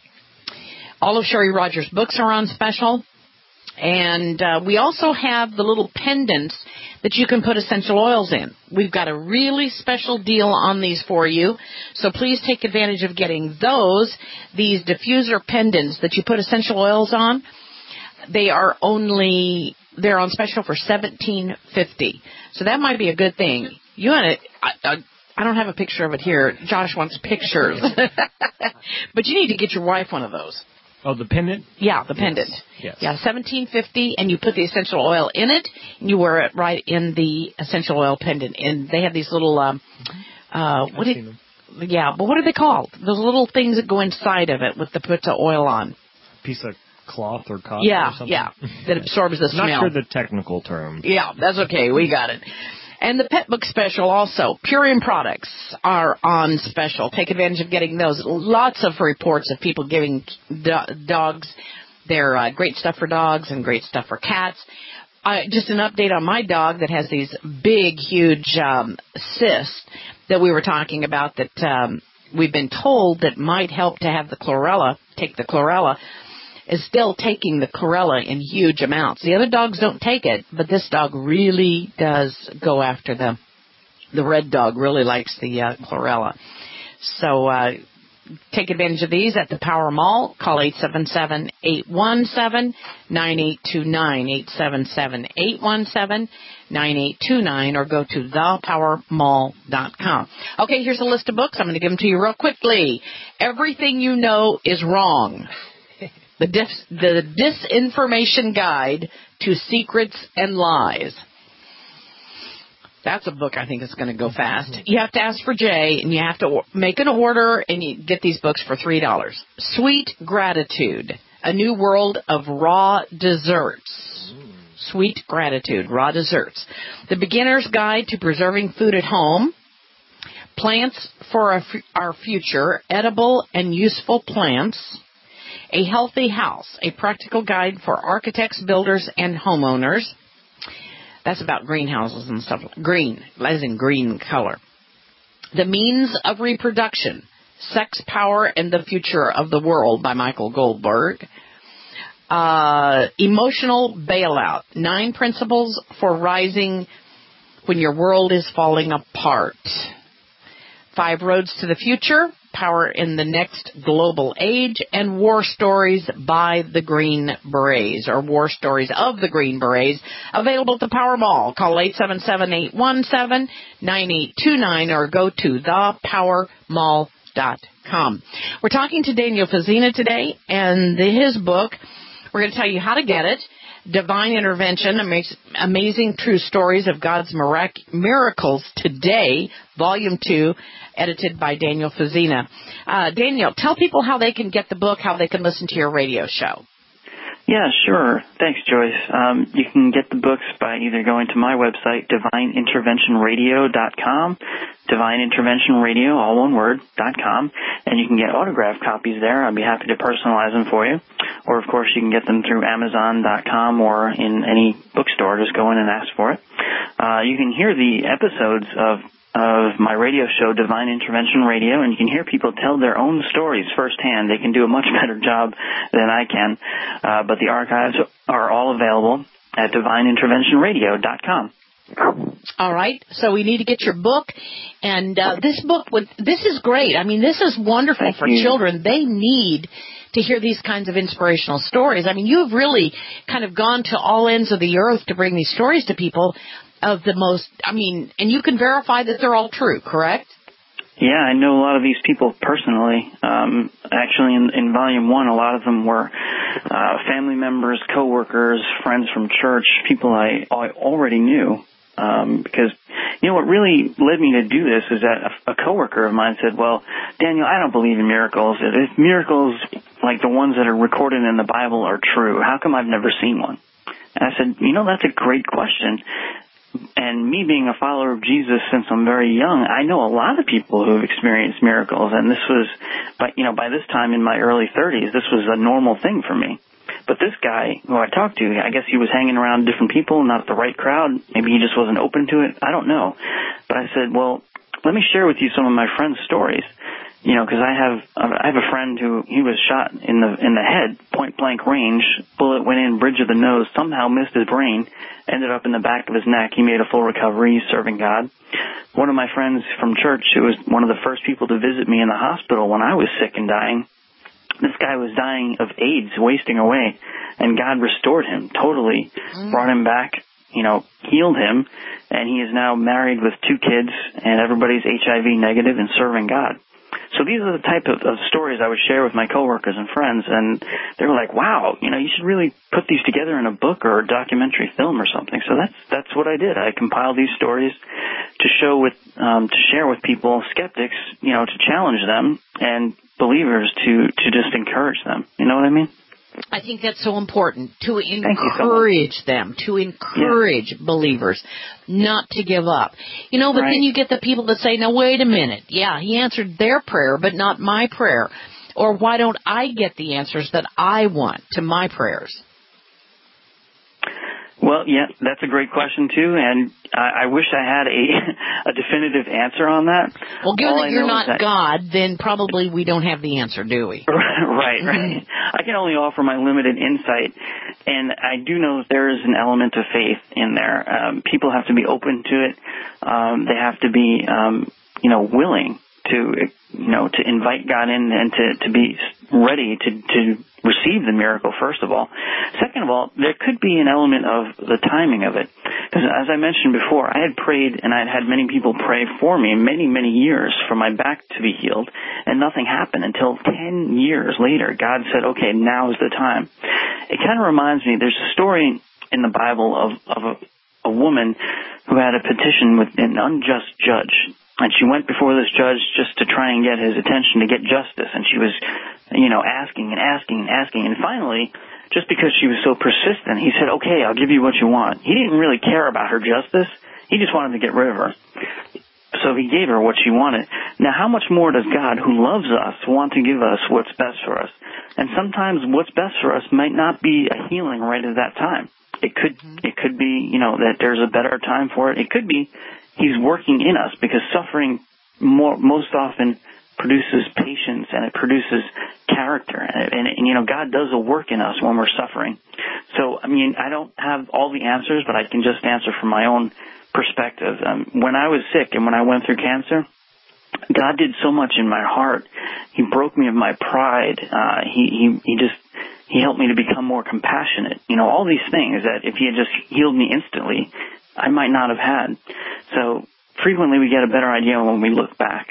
All of Sherry Rogers' books are on special. And uh, we also have the little pendants that you can put essential oils in. We've got a really special deal on these for you, so please take advantage of getting those. These diffuser pendants that you put essential oils on, they are only, they're on special for seventeen fifty. So that might be a good thing. You want it, I, I, I don't have a picture of it here. Josh wants pictures. But you need to get your wife one of those. Oh, the pendant? Yeah, the pendant. Yes. Yeah, seventeen fifty, and you put the essential oil in it, and you wear it right in the essential oil pendant. And they have these little, um, uh, what do you, yeah, but what are they called? Those little things that go inside of it with the put the oil on. Piece of cloth or cotton yeah, or something? Yeah, that absorbs the smell. Not sure the technical term. Yeah, that's okay. We got it. And the pet book special also. Purium products are on special. Take advantage of getting those. Lots of reports of people giving do- dogs their uh, great stuff for dogs and great stuff for cats. Uh, just an update on my dog that has these big, huge um, cysts that we were talking about that um, we've been told that might help to have the chlorella, take the chlorella, is still taking the chlorella in huge amounts. The other dogs don't take it, but this dog really does go after them. The red dog really likes the uh, chlorella. So uh, take advantage of these at the Power Mall. Call eight seven seven, eight one seven, nine eight two nine, eight seven seven, eight one seven, nine eight two nine, or go to the power mall dot com. Okay, here's a list of books. I'm going to give them to you real quickly. Everything You Know Is Wrong. The, dis- the Disinformation Guide to Secrets and Lies. That's a book I think is going to go fast. You have to ask for Jay, and you have to or- make an order, and you get these books for three dollars. Sweet Gratitude, A New World of Raw Desserts. Sweet Gratitude, Raw Desserts. The Beginner's Guide to Preserving Food at Home. Plants for our, f- our Future, Edible and Useful Plants. A Healthy House, a practical guide for architects, builders, and homeowners. That's about greenhouses and stuff. Green, as in green color. The Means of Reproduction, Sex, Power, and the Future of the World by Michael Goldberg. Uh, Emotional Bailout, Nine Principles for Rising When Your World is Falling Apart. Five Roads to the Future, Power in the Next Global Age, and War Stories by the Green Berets, or War Stories of the Green Berets, available at the Power Mall. Call eight seven seven, eight one seven, nine eight two nine or go to the power mall dot com. We're talking to Daniel Fazina today, and his book, we're going to tell you how to get it. Divine Intervention, Amazing True Stories of God's Mirac- Miracles Today, Volume two, edited by Daniel Fazina. Uh, Daniel, tell people how they can get the book, how they can listen to your radio show. Yeah, sure. Thanks, Joyce. Um, you can get the books by either going to my website, divine intervention radio dot com, Divine Intervention Radio, all one word, dot com, and you can get autographed copies there. I'd be happy to personalize them for you. Or, of course, you can get them through amazon dot com or in any bookstore. Just go in and ask for it. Uh, you can hear the episodes of of my radio show, Divine Intervention Radio, and you can hear people tell their own stories firsthand. They can do a much better job than I can, uh, but the archives are all available at divine intervention radio dot com. All right, so we need to get your book, and uh, this book would this is great. I mean, this is wonderful Thank for you. children. They need to hear these kinds of inspirational stories. I mean, you've really kind of gone to all ends of the earth to bring these stories to people of the most, I mean, and you can verify that they're all true, correct? Yeah, I know a lot of these people personally. Um, actually, in, in Volume one, a lot of them were uh, family members, coworkers, friends from church, people I, I already knew. Um, because, you know, what really led me to do this is that a, a coworker of mine said, well, Daniel, I don't believe in miracles. If miracles like the ones that are recorded in the Bible are true, how come I've never seen one? And I said, you know, that's a great question. And me being a follower of Jesus since I'm very young, I know a lot of people who have experienced miracles. And this was, but you know, by this time in my early thirties, this was a normal thing for me. But this guy who I talked to, I guess he was hanging around different people, not the right crowd. Maybe he just wasn't open to it. I don't know. But I said, well, let me share with you some of my friends' stories. You know, because I have I have a friend who he was shot in the in the head, point blank range. Bullet went in, bridge of the nose, somehow missed his brain, ended up in the back of his neck. He made a full recovery, serving God. One of my friends from church, who was one of the first people to visit me in the hospital when I was sick and dying, this guy was dying of AIDS, wasting away, and God restored him totally, mm. brought him back, you know, healed him, and he is now married with two kids, and everybody's H I V negative and serving God. So these are the type of, of stories I would share with my coworkers and friends, and they were like, wow, you know, you should really put these together in a book or a documentary film or something. So that's that's what I did. I compiled these stories to show with, um, to share with people, skeptics, you know, to challenge them, and believers to, to just encourage them. You know what I mean? I think that's so important, to encourage so them, to encourage yeah. believers not to give up. You know, but right. then you get the people that say, no, wait a minute. Yeah, he answered their prayer, but not my prayer. Or why don't I get the answers that I want to my prayers? Well, yeah, that's a great question, too, and I, I wish I had a, a definitive answer on that. Well, given All that I you're know not is that God, then probably we don't have the answer, do we? Right, right. I can only offer my limited insight, and I do know that there is an element of faith in there. Um, people have to be open to it. Um, they have to be, um, you know, willing to, you know, to invite God in and to, to be ready to, to receive the miracle, first of all. Second of all, there could be an element of the timing of it. Because as I mentioned before, I had prayed and I had had many people pray for me many, many years for my back to be healed, and nothing happened until ten years later. God said, okay, now is the time. It kind of reminds me, there's a story in the Bible of, of a, a woman who had a petition with an unjust judge. And she went before this judge just to try and get his attention, to get justice. And she was, you know, asking and asking and asking. And finally, just because she was so persistent, he said, okay, I'll give you what you want. He didn't really care about her justice. He just wanted to get rid of her. So he gave her what she wanted. Now, how much more does God, who loves us, want to give us what's best for us? And sometimes what's best for us might not be a healing right at that time. It could, it could be, you know, that there's a better time for it. It could be He's working in us, because suffering more, most often produces patience, and it produces character. And, and, and, you know, God does a work in us when we're suffering. So, I mean, I don't have all the answers, but I can just answer from my own perspective. Um, when I was sick and when I went through cancer, God did so much in my heart. He broke me of my pride. Uh, he, he, he just, he helped me to become more compassionate. You know, all these things that if he had just healed me instantly, I might not have had. So frequently we get a better idea when we look back.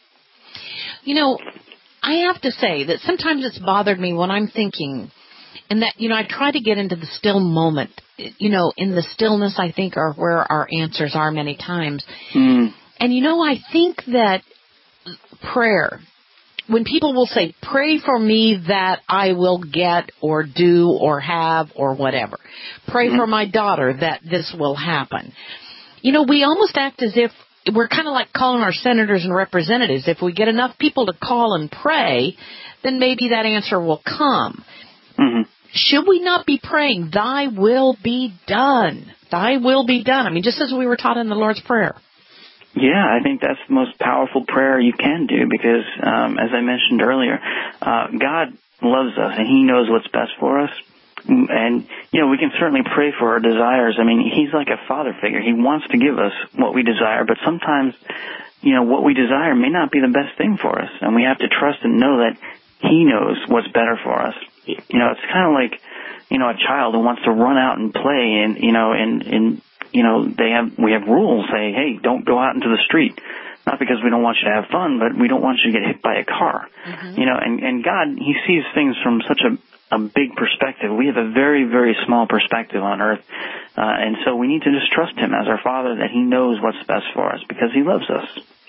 You know, I have to say that sometimes it's bothered me when I'm thinking, and that, you know, I try to get into the still moment. You know, in the stillness, I think, are where our answers are many times. Mm. And, you know, I think that prayer when people will say, pray for me that I will get or do or have or whatever. Pray mm-hmm. for my daughter that this will happen. You know, we almost act as if we're kind of like calling our senators and representatives. If we get enough people to call and pray, then maybe that answer will come. Mm-hmm. Should we not be praying, thy will be done? Thy will be done. I mean, just as we were taught in the Lord's Prayer. Yeah, I think that's the most powerful prayer you can do because, um, as I mentioned earlier, uh, God loves us and He knows what's best for us. And, you know, we can certainly pray for our desires. I mean, He's like a father figure. He wants to give us what we desire, but sometimes, you know, what we desire may not be the best thing for us. And we have to trust and know that He knows what's better for us. You know, it's kind of like, you know, a child who wants to run out and play and, you know, and, and, you know, they have, we have rules say, hey, don't go out into the street. Not because we don't want you to have fun, but we don't want you to get hit by a car. Mm-hmm. You know, and, and God, He sees things from such a, a big perspective. We have a very, very small perspective on earth. Uh, and so we need to just trust Him as our Father that He knows what's best for us because He loves us.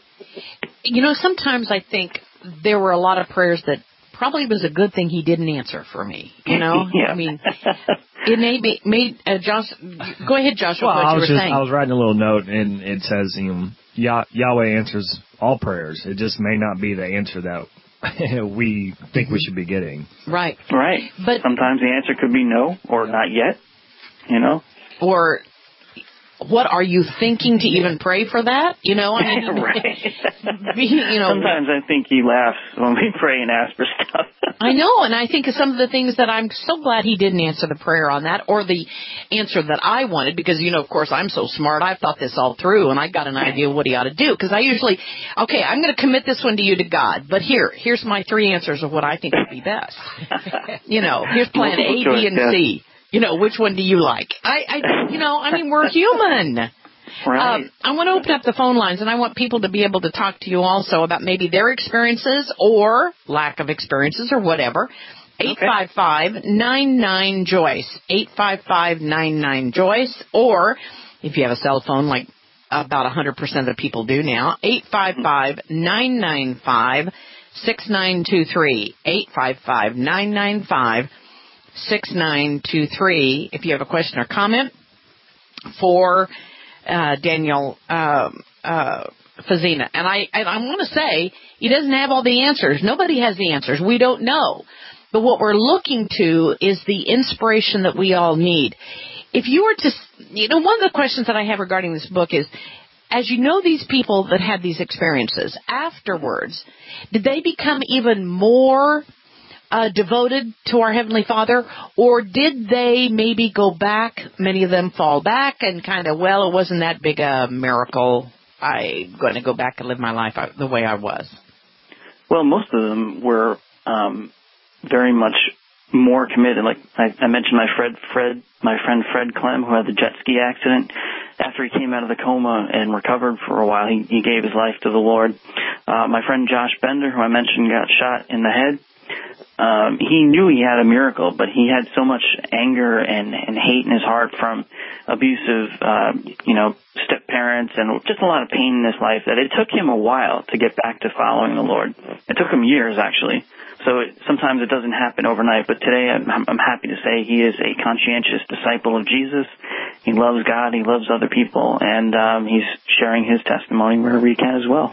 You know, sometimes I think there were a lot of prayers that probably was a good thing He didn't answer for me. You know, yeah. I mean, it may be made. Uh, Josh, go ahead, Joshua. Well, what I you was were just saying. I was writing a little note, and it says, you know, Yah- Yahweh answers all prayers. It just may not be the answer that we think we should be getting. Right, right. But sometimes the answer could be no or not yet. You know, or. What are you thinking to even pray for that? You know, I mean, right. you know, sometimes I think He laughs when we pray and ask for stuff. I know, and I think of some of the things that I'm so glad He didn't answer the prayer on that or the answer that I wanted because, you know, of course, I'm so smart. I've thought this all through, and I got an idea of what He ought to do because I usually, okay, I'm going to commit this one to you to God, but here, here's my three answers of what I think would be best. You know, here's plan A, B, and C. You know, which one do you like? I, I, you know, I mean, we're human. Right. Um, I want to open up the phone lines, and I want people to be able to talk to you also about maybe their experiences or lack of experiences or whatever. eight five five, nine nine, Joyce. eight five five, nine nine, Joyce. Or, if you have a cell phone like about one hundred percent of the people do now, eight five five, nine nine five, six nine two three. eight five five, nine nine five, six nine two three. If you have a question or comment for uh, Daniel uh, uh, Fazina. And I, and I want to say, he doesn't have all the answers. Nobody has the answers. We don't know. But what we're looking to is the inspiration that we all need. If you were to, you know, one of the questions that I have regarding this book is, as you know these people that had these experiences, afterwards, did they become even more Uh, devoted to our Heavenly Father, or did they maybe go back, many of them fall back and kind of, well, it wasn't that big a miracle, I'm going to go back and live my life the way I was? Well, most of them were um, very much more committed. Like I, I mentioned my Fred, Fred, my friend Fred Clem, who had the jet ski accident. After he came out of the coma and recovered for a while, he, he gave his life to the Lord. Uh, my friend Josh Bender, who I mentioned got shot in the head, Um, he knew he had a miracle, but he had so much anger and, and hate in his heart from abusive, uh, you know, step-parents and just a lot of pain in his life that it took him a while to get back to following the Lord. It took him years, actually. So it, sometimes it doesn't happen overnight, but today I'm, I'm happy to say he is a conscientious disciple of Jesus. He loves God, he loves other people, and um, he's sharing his testimony wherever he can as well.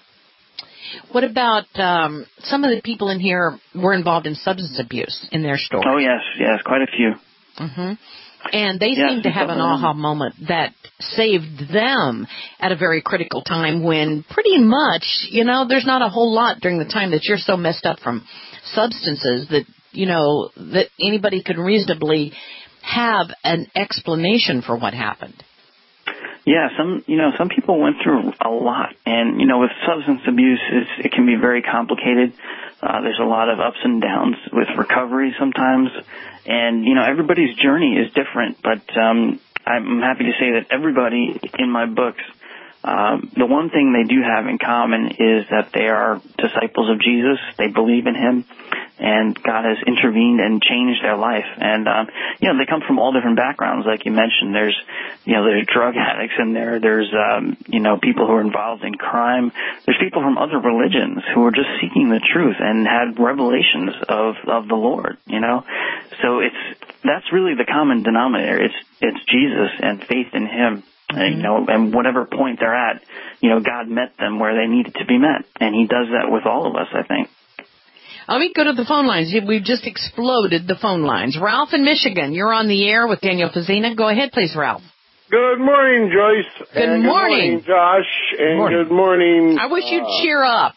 What about um, some of the people in here were involved in substance abuse in their story? Oh, yes, yes, quite a few. Mm-hmm. And they yes, seem to have an aha moment that saved them at a very critical time when pretty much, you know, there's not a whole lot during the time that you're so messed up from substances that, you know, that anybody could reasonably have an explanation for what happened. Yeah, some, you know, some people went through a lot. And, you know, with substance abuse, it's, it can be very complicated. Uh, there's a lot of ups and downs with recovery sometimes. And, you know, everybody's journey is different. But um, I'm happy to say that everybody in my books um, the one thing they do have in common is that they are disciples of Jesus. They believe in him, and God has intervened and changed their life. And, um, you know, they come from all different backgrounds, like you mentioned. There's, you know, there's drug addicts in there. There's, um, you know, people who are involved in crime. There's people from other religions who are just seeking the truth and had revelations of, of the Lord, you know. So it's, that's really the common denominator. It's, it's Jesus and faith in him. Mm-hmm. And, you know, and whatever point they're at, you know, God met them where they needed to be met. And he does that with all of us, I think. Let me go to the phone lines. We've just exploded the phone lines. Ralph in Michigan, you're on the air with Daniel Fazina. Go ahead, please, Ralph. Good morning, Joyce. Good and morning. Good morning, Josh. And morning. Good morning. I wish you'd uh, cheer up.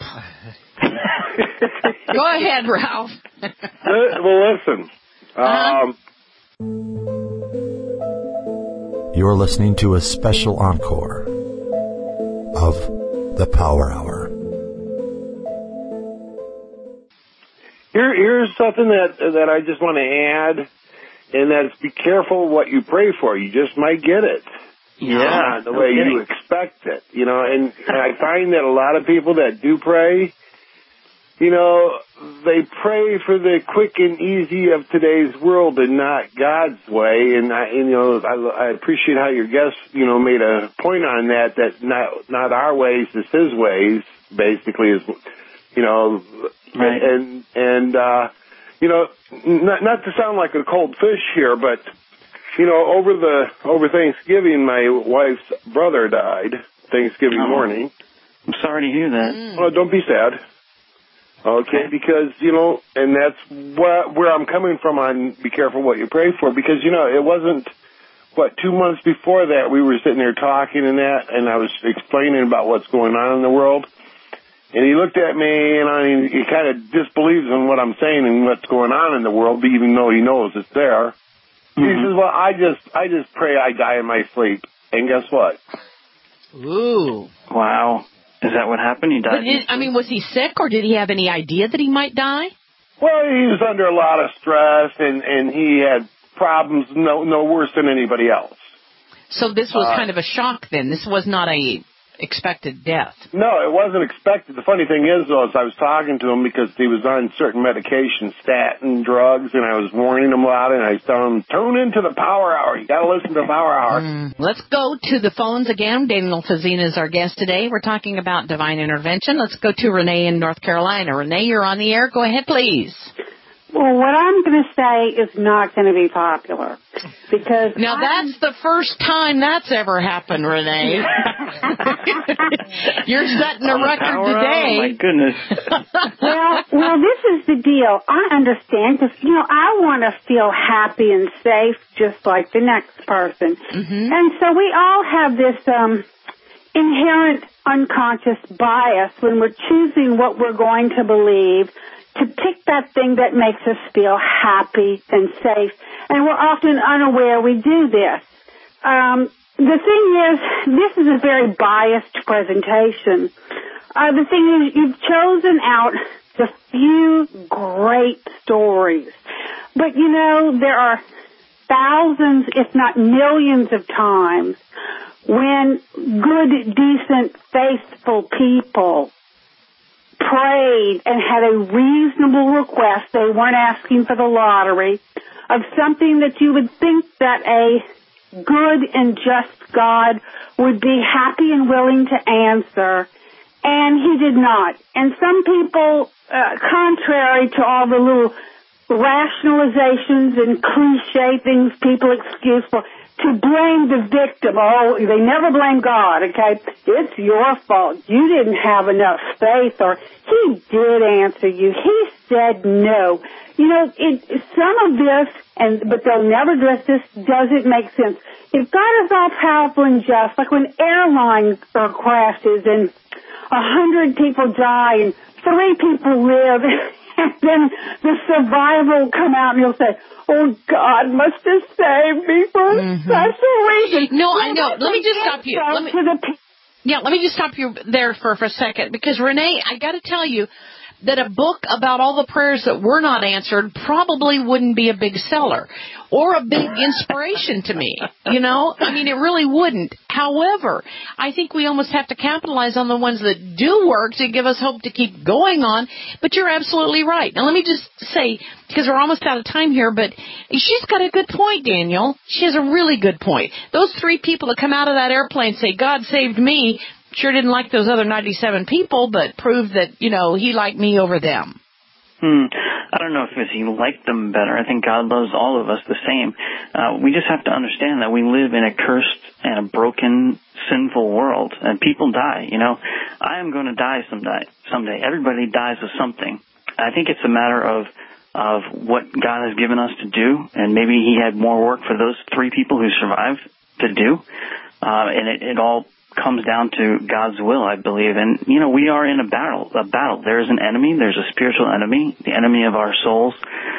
Go ahead, Ralph. Well, listen. Uh-huh. Um, You're listening to a special encore of The Power Hour. Here, here's something that that I just want to add, and that's be careful what you pray for. You just might get it. Yeah, the way okay. you expect it. You know, and I find that a lot of people that do pray, you know, they pray for the quick and easy of today's world and not God's way. And I, you know, I, I appreciate how your guest, you know, made a point on that. That not not our ways is His ways. Basically, is you know. Right. And, and, uh, you know, not, not to sound like a cold fish here, but, you know, over the, over Thanksgiving, my wife's brother died Thanksgiving oh. morning. I'm sorry to hear that. Mm. Oh, don't be sad. Okay, because, you know, and that's where, where I'm coming from on be careful what you pray for, because, you know, it wasn't, what, two months before that we were sitting there talking and that, and I was explaining about what's going on in the world. And he looked at me, and I mean, he kind of disbelieves in what I'm saying and what's going on in the world, even though he knows it's there. Mm-hmm. He says, well, I just I just pray I die in my sleep. And guess what? Ooh. Wow. Is that what happened? He died? Did, I mean, was he sick, or did he have any idea that he might die? Well, he was under a lot of stress, and, and he had problems no no worse than anybody else. So this was uh, kind of a shock then. This was not a expected death. No, it wasn't expected. The funny thing is, though, is I was talking to him because he was on certain medications, statin drugs, and I was warning him about it, and I was telling him, tune into the Power Hour. You got to listen to the Power Hour. Mm. Let's go to the phones again. Daniel Fazina is our guest today. We're talking about divine intervention. Let's go to Renee in North Carolina. Renee, you're on the air. Go ahead, please. Well, what I'm going to say is not going to be popular because now I'm... that's the first time that's ever happened, Renee. You're setting a record today. Oh my goodness. well, well, this is the deal. I understand because you know I want to feel happy and safe, just like the next person, mm-hmm. and so we all have this um, inherent unconscious bias when we're choosing what we're going to believe, to pick that thing that makes us feel happy and safe. And we're often unaware we do this. Um, the thing is, this is a very biased presentation. Uh, the thing is, you've chosen out the few great stories. But, you know, there are thousands, if not millions of times when good, decent, faithful people prayed and had a reasonable request. They weren't asking for the lottery of something that you would think that a good and just God would be happy and willing to answer, and he did not. And some people, uh, contrary to all the little rationalizations and cliche things people excuse for, to blame the victim. Oh, they never blame God, okay? It's your fault. You didn't have enough faith, or he did answer you. He said no. You know, it, some of this, and but they'll never address this, doesn't make sense. If God is all-powerful and just, like when airline uh, crashes and a hundred people die and three people live, and then the survivor will come out and he'll say, oh, God must have saved me for a mm-hmm. special reason. No, well, I know. Let me just stop you. Let me, yeah, let me just stop you there for, for a second, because, Renee, I got to tell you, that a book about all the prayers that were not answered probably wouldn't be a big seller or a big inspiration to me. You know, I mean, it really wouldn't. However, I think we almost have to capitalize on the ones that do work to give us hope to keep going on. But you're absolutely right. Now, let me just say, because we're almost out of time here, but she's got a good point, Daniel. She has a really good point. Those three people that come out of that airplane say, God saved me, sure didn't like those other ninety-seven people, but proved that, you know, he liked me over them. Hmm. I don't know if it's he liked them better. I think God loves all of us the same. Uh, we just have to understand that we live in a cursed and a broken, sinful world, and people die. You know, I am going to die someday. Someday, everybody dies of something. I think it's a matter of of what God has given us to do, and maybe He had more work for those three people who survived to do, uh, and it, it all comes down to God's will, I believe. And, you know, we are in a battle. A battle. There is an enemy. There's a spiritual enemy, the enemy of our souls,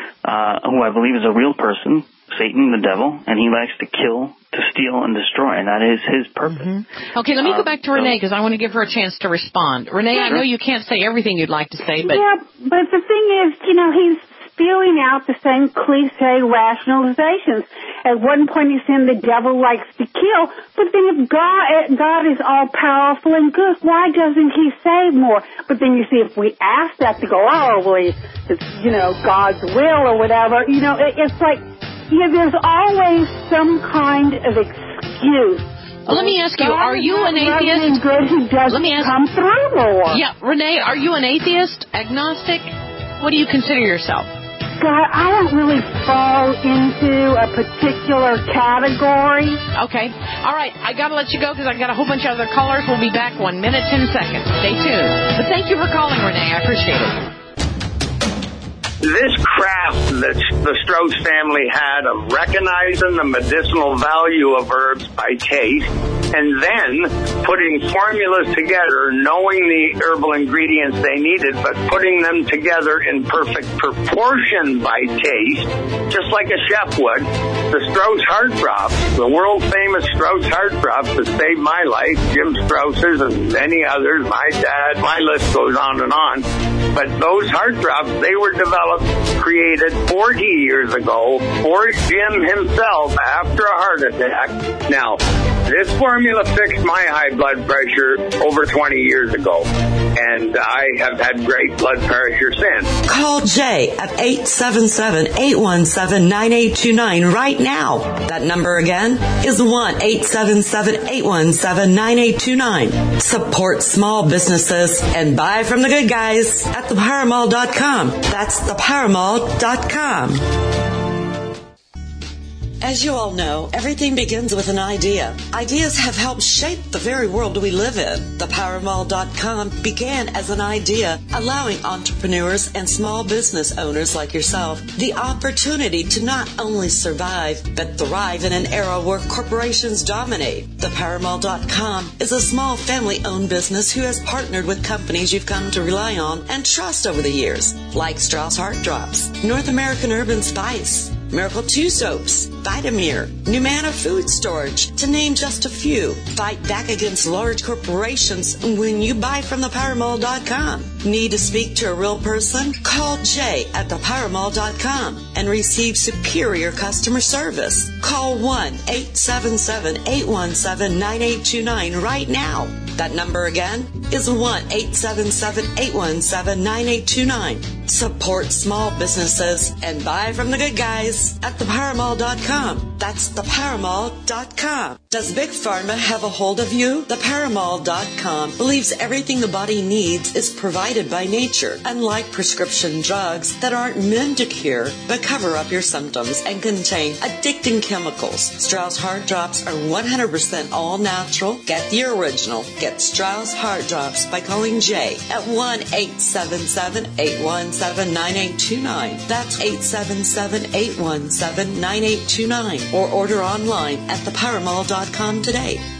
uh, who I believe is a real person, Satan, the devil, and he likes to kill, to steal, and destroy, and that is his purpose. Mm-hmm. Okay, let me go back to Renee, because I want to give her a chance to respond. Renee, Sure. I know you can't say everything you'd like to say, but... Yeah, but the thing is, you know, he's spewing out the same cliche rationalizations. At one point he's saying the devil likes to kill, but then if God, God is all-powerful and good, why doesn't he save more? But then you see, if we ask that to go, oh, well, it's, you know, God's will or whatever, you know, it, it's like, yeah, there's always some kind of excuse. Well, let me ask you, are you an atheist? Good, he doesn't Let me ask, come through more. Yeah, Renee, are you an atheist, agnostic? What do you consider yourself? God, I don't really fall into a particular category. Okay. All right. I got to let you go because I've got a whole bunch of other callers. We'll be back one minute, ten seconds. Stay tuned. But thank you for calling, Renee. I appreciate it. This craft that the Strauss family had of recognizing the medicinal value of herbs by taste and then putting formulas together, knowing the herbal ingredients they needed, but putting them together in perfect proportion by taste, just like a chef would. The Strauss Heart Drops, the world-famous Strauss Heart Drops that saved my life, Jim Strauss's and many others, my dad, my list goes on and on. But those heart drops, they were developed, created forty years ago for Jim himself after a heart attack. Now, this formula fixed my high blood pressure over twenty years ago, and I have had great blood pressure since. Call Jay at eight seven seven, eight one seven, nine eight two nine right now. That number again is one eight seven seven, eight one seven, nine eight two nine. Support small businesses and buy from the good guys at the power mall dot com. That's the power mall dot com. As you all know, everything begins with an idea. Ideas have helped shape the very world we live in. the power mall dot com began as an idea, allowing entrepreneurs and small business owners like yourself the opportunity to not only survive, but thrive in an era where corporations dominate. the power mall dot com is a small family-owned business who has partnered with companies you've come to rely on and trust over the years, like Strauss Heart Drops, North American Herb and Spice, Miracle two Soaps, Vitamir, Numana Food Storage, to name just a few. Fight back against large corporations when you buy from the power mall dot com. Need to speak to a real person? Call Jay at the power mall dot com and receive superior customer service. Call one eight seven seven, eight one seven, nine eight two nine right now. That number again is one eight seven seven, eight one seven, nine eight two nine. Support small businesses and buy from the good guys at the power mall dot com. That's the power mall dot com. Does Big Pharma have a hold of you? the power mall dot com believes everything the body needs is provided by nature, unlike prescription drugs that aren't meant to cure but cover up your symptoms and contain addicting chemicals. Strauss Heart Drops are one hundred percent all natural. Get the original. Get Strauss Heart Drops by calling Jay at one eight seven seven, eight one seven, nine eight two nine. That's eight seven seven, eight one seven, nine eight two nine. Or order online at the power mall dot com today.